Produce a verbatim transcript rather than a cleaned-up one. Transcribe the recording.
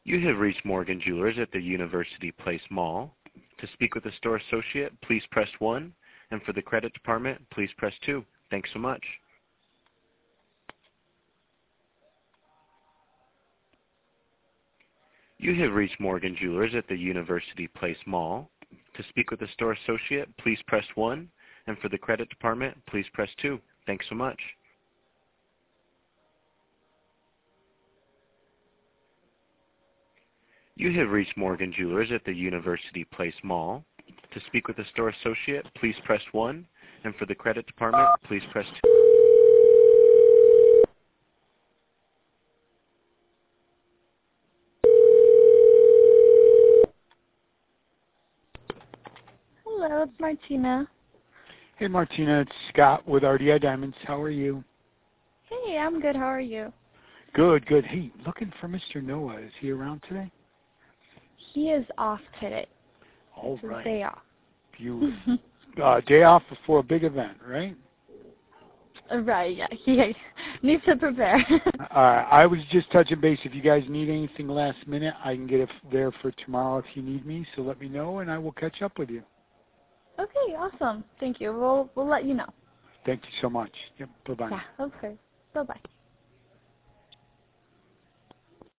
You have reached Morgan Jewelers at the University Place Mall. To speak with a store associate, please press one, and for the credit department, please press two. Thanks so much. You have reached Morgan Jewelers at the University Place Mall. To speak with a store associate, please press one, and for the credit department, please press two. Thanks so much. You have reached Morgan Jewelers at the University Place Mall. To speak with a store associate, please press one, and for the credit department, please press two. Hello, it's Martina. Hey, Martina, it's Scott with R D I Diamonds. How are you? Hey, I'm good. How are you? Good, good. Hey, looking for Mister Noah. Is he around today? He is off today. All it's his right. day off. Beautiful. uh, day off before a big event, right? Right, yeah. He needs to prepare. uh, I was just touching base. If you guys need anything last minute, I can get it there for tomorrow if you need me. So let me know, and I will catch up with you. Okay, awesome. Thank you. We'll we'll let you know. Thank you so much. Yep. Bye bye. Yeah. Okay. Bye bye.